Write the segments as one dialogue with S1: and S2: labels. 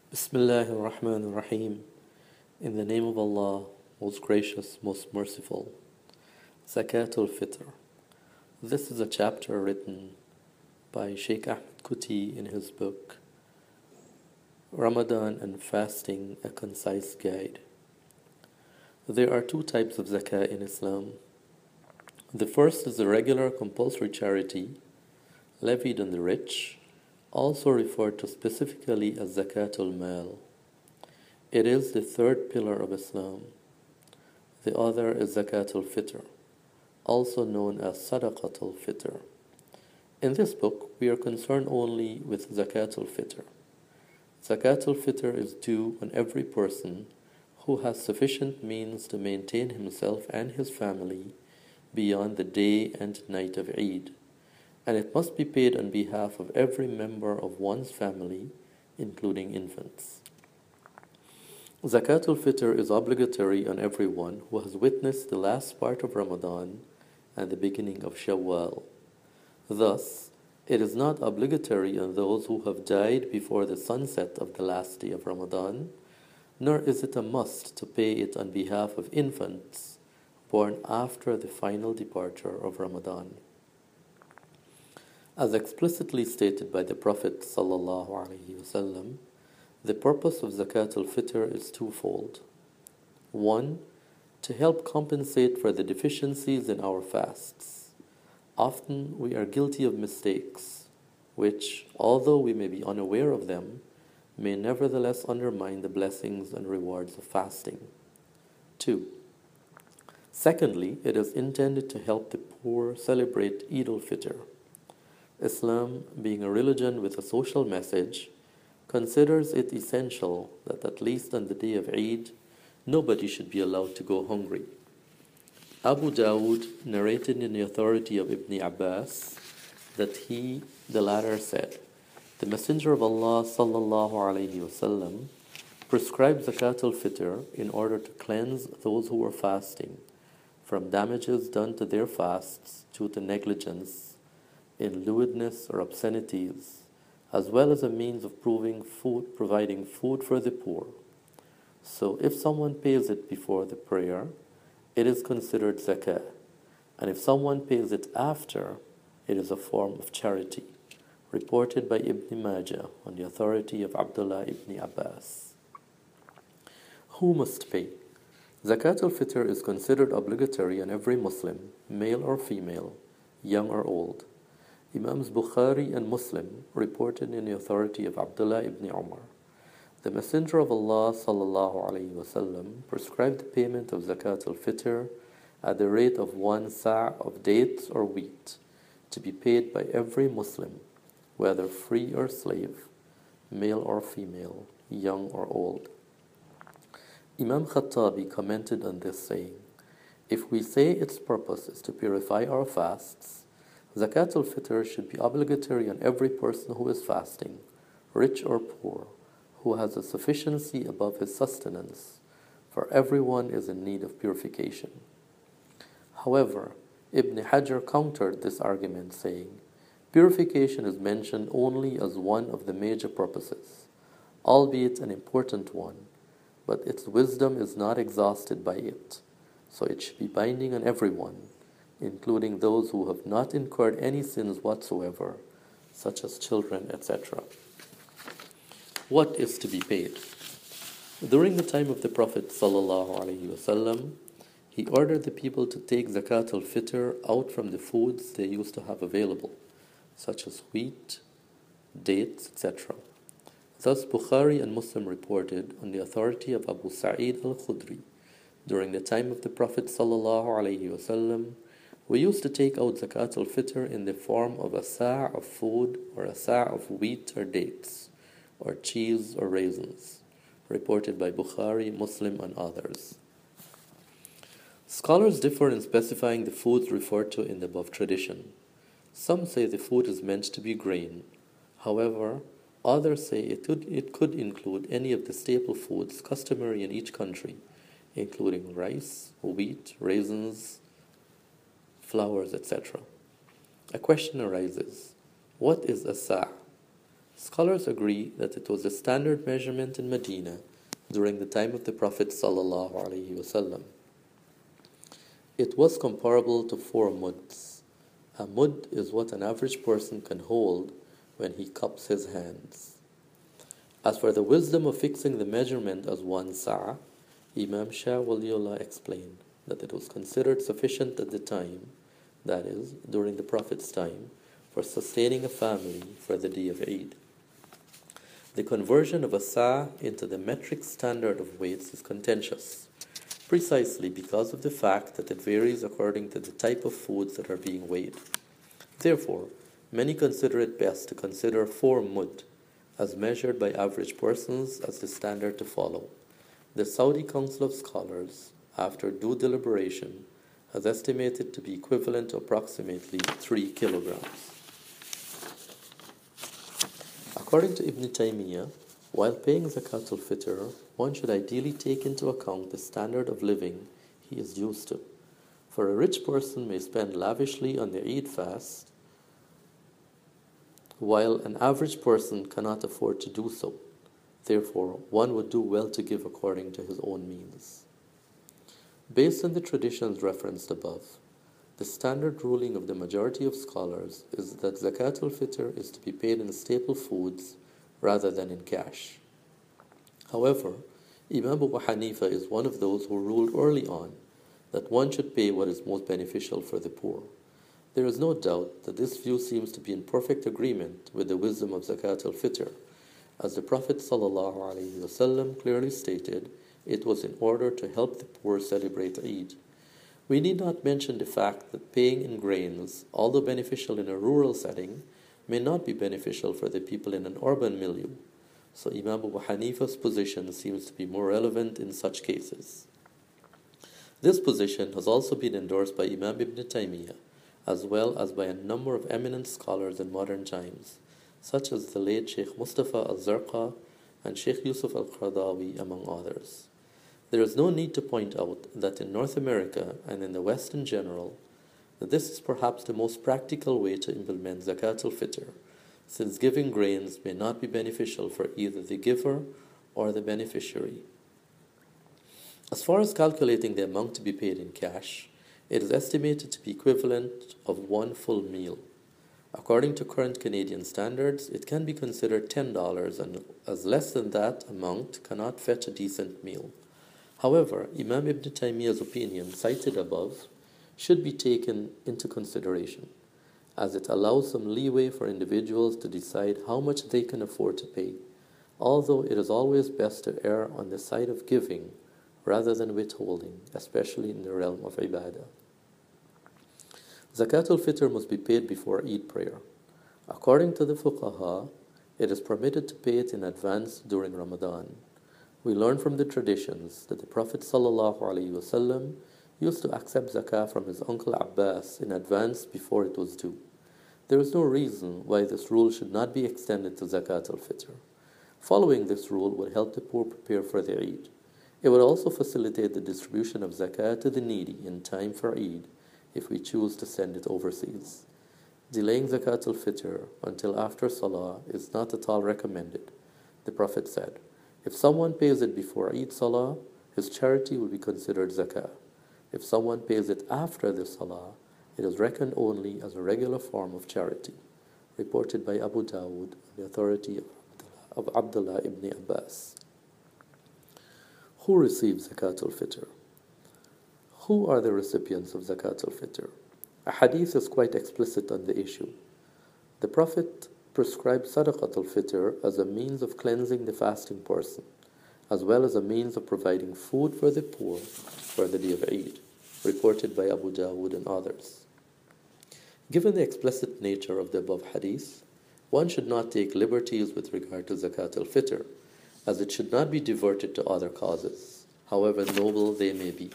S1: Bismillahir Rahmanir Rahim. In the name of Allah, most gracious, most merciful. Zakatul Fitr. This is a chapter written by Sheikh Ahmed Kuti in his book Ramadan and Fasting, a Concise Guide. There are two types of zakah in Islam. The first is the regular compulsory charity levied on the rich, also referred to specifically as Zakatul Mal. It is the third pillar of Islam. The other is Zakatul Fitr, also known as Sadaqatul Fitr. In this book, we are concerned only with Zakatul Fitr. Zakatul Fitr is due on every person who has sufficient means to maintain himself and his family beyond the day and night of Eid, and it must be paid on behalf of every member of one's family, including infants. Zakatul Fitr is obligatory on everyone who has witnessed the last part of Ramadan and the beginning of Shawwal. Thus, it is not obligatory on those who have died before the sunset of the last day of Ramadan, nor is it a must to pay it on behalf of infants born after the final departure of Ramadan. As explicitly stated by the Prophet ﷺ, the purpose of Zakatul Fitr is twofold. One, to help compensate for the deficiencies in our fasts. Often we are guilty of mistakes, which, although we may be unaware of them, may nevertheless undermine the blessings and rewards of fasting. 2. Secondly, it is intended to help the poor celebrate Eid al-Fitr. Islam, being a religion with a social message, considers it essential that at least on the day of Eid, nobody should be allowed to go hungry. Abu Dawud narrated in the authority of Ibn Abbas that he, the latter, said, "The Messenger of Allah ﷺ prescribed Zakatul Fitr in order to cleanse those who were fasting from damages done to their fasts due to negligence in lewdness or obscenities, as well as a means of providing food for the poor. So if someone pays it before the prayer, it is considered zakah, and if someone pays it after, it is a form of charity," reported by Ibn Majah on the authority of Abdullah ibn Abbas. Who must pay? Zakatul Fitr is considered obligatory on every Muslim, male or female, young or old. Imams Bukhari and Muslim reported in the authority of Abdullah ibn Umar. The Messenger of Allah ﷺ prescribed the payment of Zakatul Fitr at the rate of 1 sa' of dates or wheat, to be paid by every Muslim, whether free or slave, male or female, young or old. Imam Khattabi commented on this, saying, "If we say its purpose is to purify our fasts, Zakatul Fitr should be obligatory on every person who is fasting, rich or poor, who has a sufficiency above his sustenance, for everyone is in need of purification." However, Ibn Hajar countered this argument, saying, "Purification is mentioned only as one of the major purposes, albeit an important one, but its wisdom is not exhausted by it, so it should be binding on everyone, including those who have not incurred any sins whatsoever, such as children, etc." What is to be paid? During the time of the Prophet ﷺ, he ordered the people to take Zakatul Fitr out from the foods they used to have available, such as wheat, dates, etc. Thus, Bukhari and Muslim reported on the authority of Abu Sa'id al-Khudri, during the time of the Prophet ﷺ, we used to take out Zakatul Fitr in the form of a sa' of food or a sa' of wheat or dates, or cheese or raisins, reported by Bukhari, Muslim, and others. Scholars differ in specifying the foods referred to in the above tradition. Some say the food is meant to be grain. However, others say it could include any of the staple foods customary in each country, including rice, wheat, raisins, flowers, etc. A question arises: what is a sa'? Scholars agree that it was the standard measurement in Medina during the time of the Prophet ﷺ. It was comparable to 4 muds. A mud is what an average person can hold when he cups his hands. As for the wisdom of fixing the measurement as 1 sa', Imam Shah Waliullah explained that it was considered sufficient at the time, that is, during the Prophet's time, for sustaining a family for the day of Eid. The conversion of a sa' into the metric standard of weights is contentious, precisely because of the fact that it varies according to the type of foods that are being weighed. Therefore, many consider it best to consider 4 mud, as measured by average persons, as the standard to follow. The Saudi Council of Scholars, after due deliberation, has estimated to be equivalent to approximately 3 kilograms. According to Ibn Taymiyyah, while paying Zakat al-Fitr, one should ideally take into account the standard of living he is used to. For a rich person may spend lavishly on their Eid fast, while an average person cannot afford to do so. Therefore, one would do well to give according to his own means. Based on the traditions referenced above, the standard ruling of the majority of scholars is that Zakat al-Fitr is to be paid in staple foods rather than in cash. However, Imam Abu Hanifa is one of those who ruled early on that one should pay what is most beneficial for the poor. There is no doubt that this view seems to be in perfect agreement with the wisdom of Zakat al-Fitr. As the Prophet ﷺ clearly stated, it was in order to help the poor celebrate Eid. We need not mention the fact that paying in grains, although beneficial in a rural setting, may not be beneficial for the people in an urban milieu. So Imam Abu Hanifa's position seems to be more relevant in such cases. This position has also been endorsed by Imam Ibn Taymiyyah, as well as by a number of eminent scholars in modern times, such as the late Sheikh Mustafa al-Zarqa and Sheikh Yusuf al-Qaradawi, among others. There is no need to point out that in North America and in the West in general, that this is perhaps the most practical way to implement Zakat al-Fitr, since giving grains may not be beneficial for either the giver or the beneficiary. As far as calculating the amount to be paid in cash, it is estimated to be equivalent of 1 full meal. According to current Canadian standards, it can be considered $10, and as less than that amount cannot fetch a decent meal. However, Imam Ibn Taymiyyah's opinion, cited above, should be taken into consideration, as it allows some leeway for individuals to decide how much they can afford to pay, although it is always best to err on the side of giving rather than withholding, especially in the realm of ibadah. Zakat al-Fitr must be paid before Eid prayer. According to the fuqaha, it is permitted to pay it in advance during Ramadan. We learn from the traditions that the Prophet ﷺ used to accept zakah from his uncle Abbas in advance before it was due. There is no reason why this rule should not be extended to Zakat al-Fitr. Following this rule would help the poor prepare for the Eid. It would also facilitate the distribution of zakah to the needy in time for Eid if we choose to send it overseas. Delaying Zakat al-Fitr until after Salah is not at all recommended. The Prophet said, if someone pays it before Eid Salah, his charity will be considered zakah. If someone pays it after the Salah, it is reckoned only as a regular form of charity. Reported by Abu Dawud, the authority of Abdullah ibn Abbas. Who receives Zakat al-Fitr? Who are the recipients of Zakat al-Fitr? A hadith is quite explicit on the issue. The Prophet prescribed Sadaqat al-Fitr as a means of cleansing the fasting person, as well as a means of providing food for the poor for the day of Eid, reported by Abu Dawud and others. Given the explicit nature of the above hadith, one should not take liberties with regard to Zakat al-Fitr, as it should not be diverted to other causes, however noble they may be.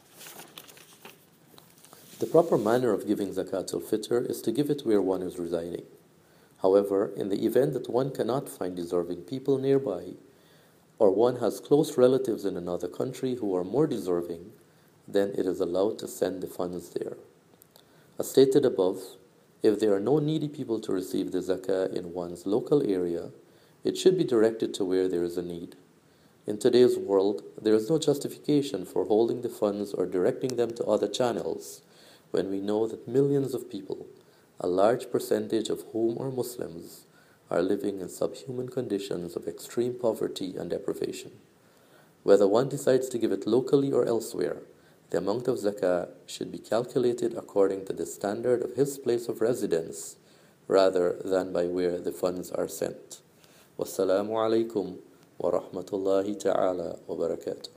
S1: The proper manner of giving Zakat al-Fitr is to give it where one is residing. However, in the event that one cannot find deserving people nearby, or one has close relatives in another country who are more deserving, then it is allowed to send the funds there. As stated above, If there are no needy people to receive the zakah in one's local area, it should be directed to where there is a need. In today's world, there is no justification for holding the funds or directing them to other channels when we know that millions of people, a large percentage of whom are Muslims, are living in subhuman conditions of extreme poverty and deprivation. Whether one decides to give it locally or elsewhere, the amount of zakah should be calculated according to the standard of his place of residence rather than by where the funds are sent. Wassalamu alaikum wa rahmatullahi ta'ala wa barakatuh.